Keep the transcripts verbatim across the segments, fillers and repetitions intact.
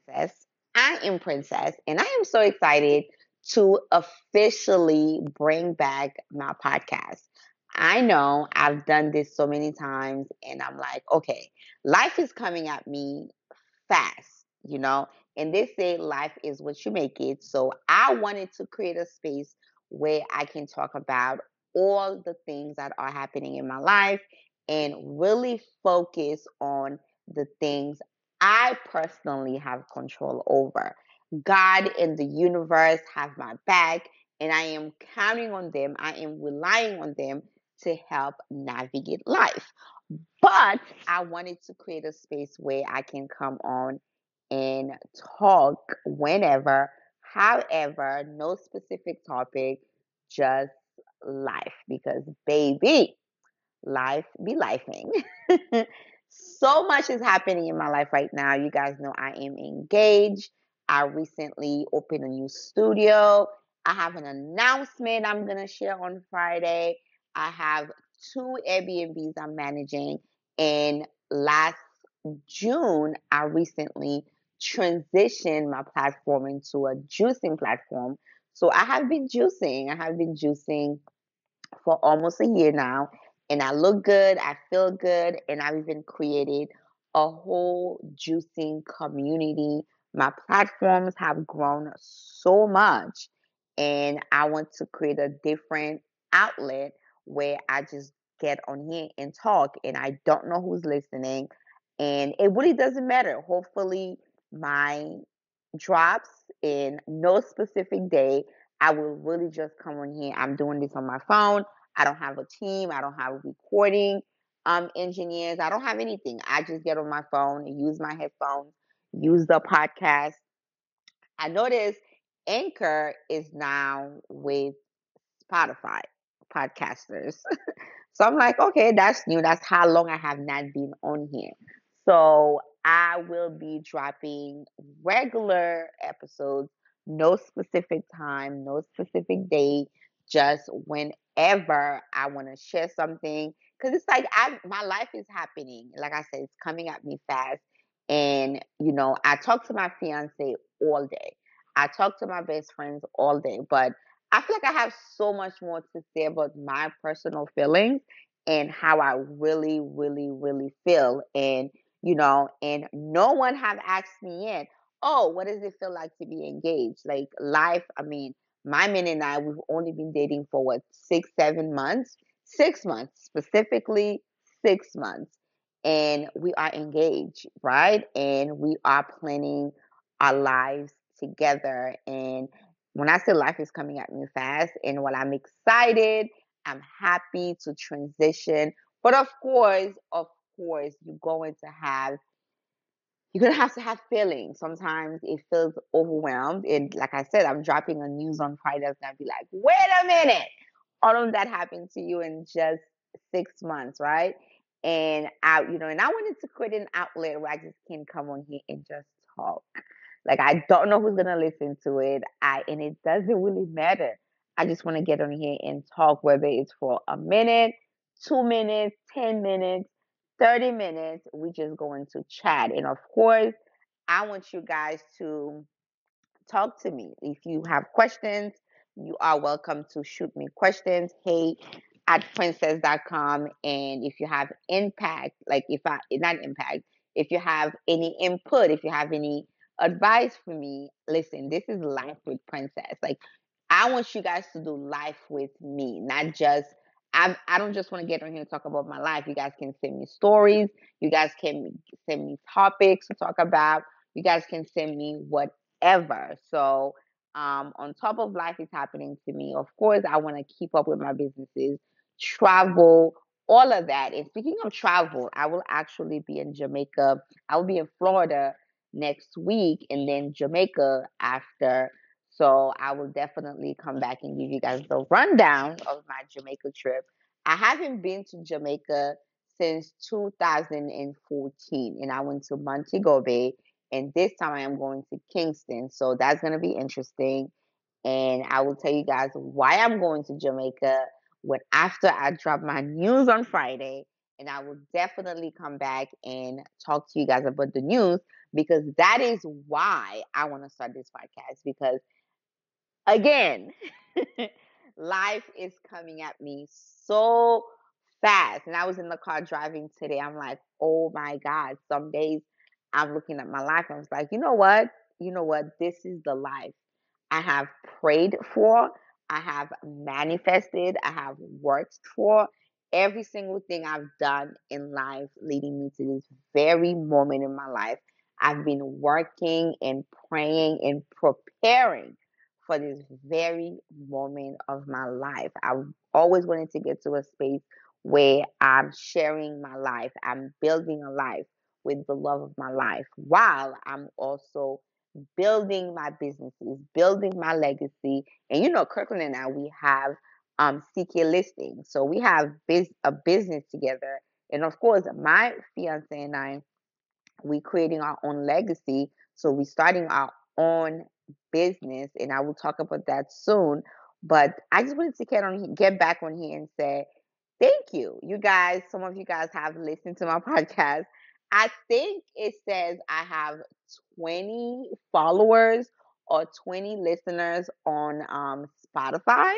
Princess. I am Princess, and I am so excited to officially bring back my podcast. I know I've done this so many times, and I'm like, okay, life is coming at me fast, you know, and they say life is what you make it. So I wanted to create a space where I can talk about all the things that are happening in my life and really focus on the things I personally have control over. God and the universe have my back, and I am counting on them. I am relying on them to help navigate life. But I wanted to create a space where I can come on and talk whenever, however, no specific topic, just life. Because, baby, life be lifing. So much is happening in my life right now. You guys know I am engaged. I recently opened a new studio. I have an announcement I'm going to share on Friday. I have two Airbnbs I'm managing. And last June, I recently transitioned my platform into a juicing platform. So I have been juicing. I have been juicing for almost a year now, and I look good, I feel good, and I've even created a whole juicing community. My platforms have grown so much, and I want to create a different outlet where I just get on here and talk, and I don't know who's listening, and it really doesn't matter. Hopefully, my drops in no specific day. I will really just come on here. I'm doing this on my phone. I don't have a team. I don't have recording um, engineers. I don't have anything. I just get on my phone, use my headphones, use the podcast. I noticed Anchor is now with Spotify podcasters. So I'm like, okay, that's new. That's how long I have not been on here. So I will be dropping regular episodes, no specific time, no specific date, just whenever I want to share something. Because it's like I, my life is happening. Like I said, it's coming at me fast. And, you know, I talk to my fiance all day. I talk to my best friends all day. But I feel like I have so much more to say about my personal feelings and how I really, really, really feel. And, you know, and no one have asked me yet, oh, what does it feel like to be engaged? Like life, I mean, my man and I, we've only been dating for what, six, seven months? Six months, specifically six months. And we are engaged, right? And we are planning our lives together. And when I say life is coming at me fast, and while I'm excited, I'm happy to transition. But of course, of course, you're going to have you're gonna have to have feelings. Sometimes it feels overwhelmed. And like I said, I'm dropping a news on Friday that's gonna be like, wait a minute, all of that happened to you in just six months, right? And I, you know, and I wanted to create an outlet where I just can come on here and just talk. Like I don't know who's gonna listen to it. I and it doesn't really matter. I just want to get on here and talk, whether it's for a minute, two minutes, ten minutes, thirty minutes. We just going to chat. And of course, I want you guys to talk to me. If you have questions, you are welcome to shoot me questions. Hey at princess dot com. And if you have impact, like if I not impact, if you have any input, if you have any advice for me, listen, this is life with Princess. Like I want you guys to do life with me, not just I I don't just want to get on here and talk about my life. You guys can send me stories. You guys can send me topics to talk about. You guys can send me whatever. So um, on top of life is happening to me, of course, I want to keep up with my businesses, travel, all of that. And speaking of travel, I will actually be in Jamaica. I will be in Florida next week and then Jamaica after. So I will definitely come back and give you guys the rundown of my Jamaica trip. I haven't been to Jamaica since two thousand fourteen, and I went to Montego Bay, and this time I am going to Kingston. So that's going to be interesting. And I will tell you guys why I'm going to Jamaica when after I drop my news on Friday. and I will definitely come back and talk to you guys about the news because that is why I want to start this podcast. Because again, life is coming at me so fast. And I was in the car driving today. I'm like, oh my God. Some days I'm looking at my life. I was like, you know what? You know what? This is the life I have prayed for. I have manifested. I have worked for. Every single thing I've done in life leading me to this very moment in my life. I've been working and praying and preparing for this very moment of my life. I always wanted to get to a space where I'm sharing my life, I'm building a life with the love of my life while I'm also building my businesses, building my legacy. And you know, Kirkland and I, we have um C K listing. So we have biz- a business together. And of course, my fiance and I, we creating our own legacy. So we starting our own business, and I will talk about that soon. But I just wanted to get on, get back on here and say thank you, you guys. Some of you guys have listened to my podcast. I think it says I have twenty followers or twenty listeners on um, Spotify.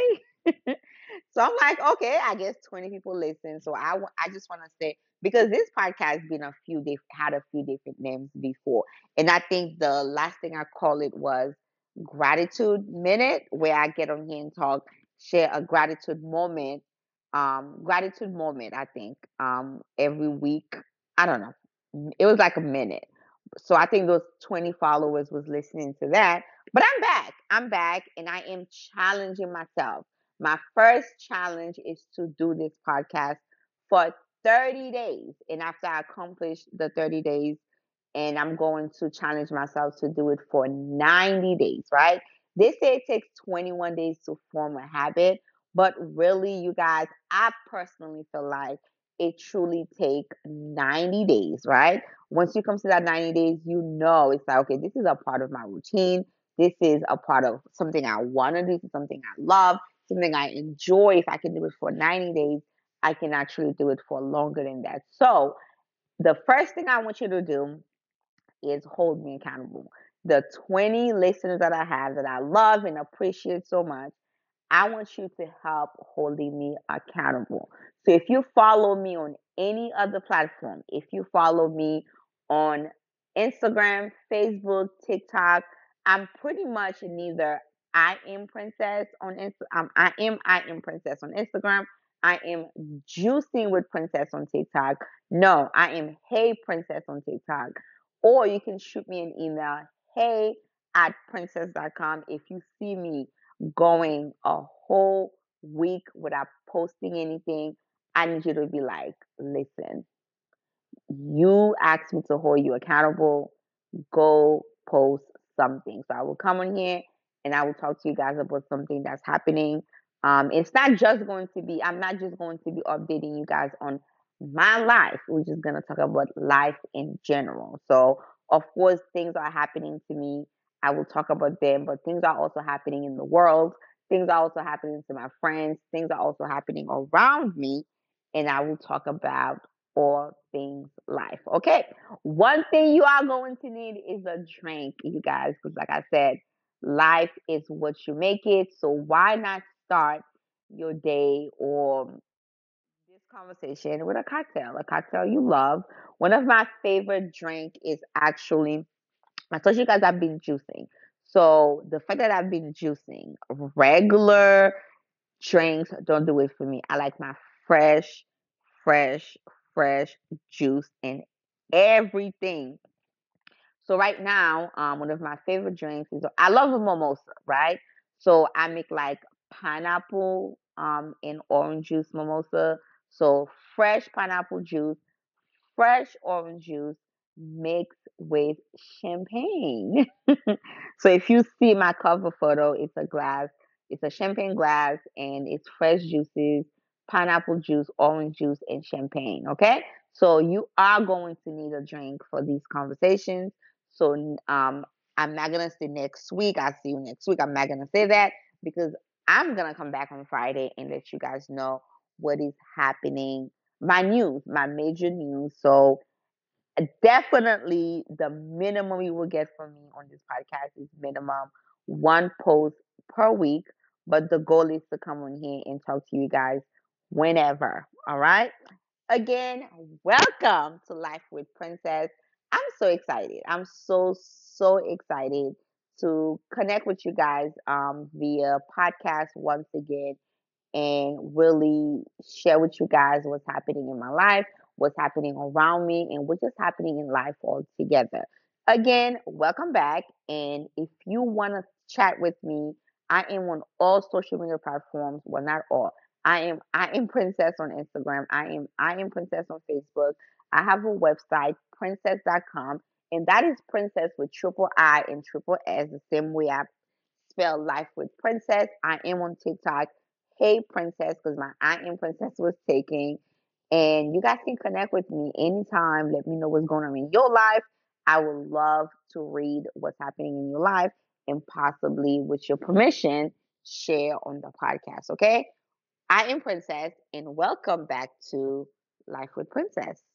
So I'm like, okay, I guess twenty people listen. So I, I just want to say, because this podcast been a few diff- had a few different names before, and I think the last thing I call it was gratitude minute, where I get on here and talk, share a gratitude moment, um, gratitude moment. I think um every week. I don't know. It was like a minute. So I think those twenty followers was listening to that. But I'm back. I'm back, and I am challenging myself. My first challenge is to do this podcast for thirty days. And after I accomplish the thirty days, and I'm going to challenge myself to do it for ninety days, right? They say it takes twenty-one days to form a habit, but really, you guys, I personally feel like it truly take ninety days, right? Once you come to that ninety days, you know it's like, okay, this is a part of my routine. This is a part of something I want to do, something I love, something I enjoy. If I can do it for ninety days, I can actually do it for longer than that. So, the first thing I want you to do is hold me accountable. The twenty listeners that I have that I love and appreciate so much, I want you to help holding me accountable. So if you follow me on any other platform, if you follow me on Instagram, Facebook, TikTok, I'm pretty much neither I am princess on Insta- um, I am I am princess on Instagram. I am juicing with princess on TikTok. No, I am hey princess on TikTok. Or you can shoot me an email, hey at princess dot com if you see me going a whole week without posting anything. I need you to be like, listen, you asked me to hold you accountable. Go post something. So I will come on here and I will talk to you guys about something that's happening. Um, it's not just going to be, I'm not just going to be updating you guys on my life. We're just going to talk about life in general. So, of course, things are happening to me. I will talk about them, but things are also happening in the world. Things are also happening to my friends. Things are also happening around me. And I will talk about all things life. Okay. One thing you are going to need is a drink, you guys, because like I said, life is what you make it. So why not start your day or this conversation with a cocktail, a cocktail you love? One of my favorite drink is actually, I told you guys I've been juicing. So the fact that I've been juicing, regular drinks don't do it for me. I like my fresh, fresh, fresh juice and everything. So right now, um, one of my favorite drinks is I love a mimosa, right? So I make like pineapple um and orange juice mimosa. So fresh pineapple juice, fresh orange juice mixed with champagne. So if you see my cover photo, it's a glass, it's a champagne glass, and it's fresh juices, pineapple juice, orange juice, and champagne. Okay, so you are going to need a drink for these conversations. So um, I'm not gonna say next week. I'll see you next week. I'm not gonna say that because I'm gonna come back on Friday and let you guys know what is happening. my news, my major news. So definitely the minimum you will get from me on this podcast is minimum one post per week. But the goal is to come on here and talk to you guys whenever. All right. Again, welcome to Life with Princess. I'm so excited. I'm so, so excited to connect with you guys um, via podcast once again and really share with you guys what's happening in my life, what's happening around me, and what's just happening in life altogether. Again, welcome back. And if you want to chat with me, I am on all social media platforms. Well, not all. I am I am Princess on Instagram. I am I am Princess on Facebook. I have a website, princess dot com, and that is Princess with triple I and triple S, the same way I spell life with Princess. I am on TikTok. Hey Princess, because my I am Princess was taking. And you guys can connect with me anytime. Let me know what's going on in your life. I would love to read what's happening in your life and possibly, with your permission, share on the podcast. Okay? I am Princess, and welcome back to Life with Princess.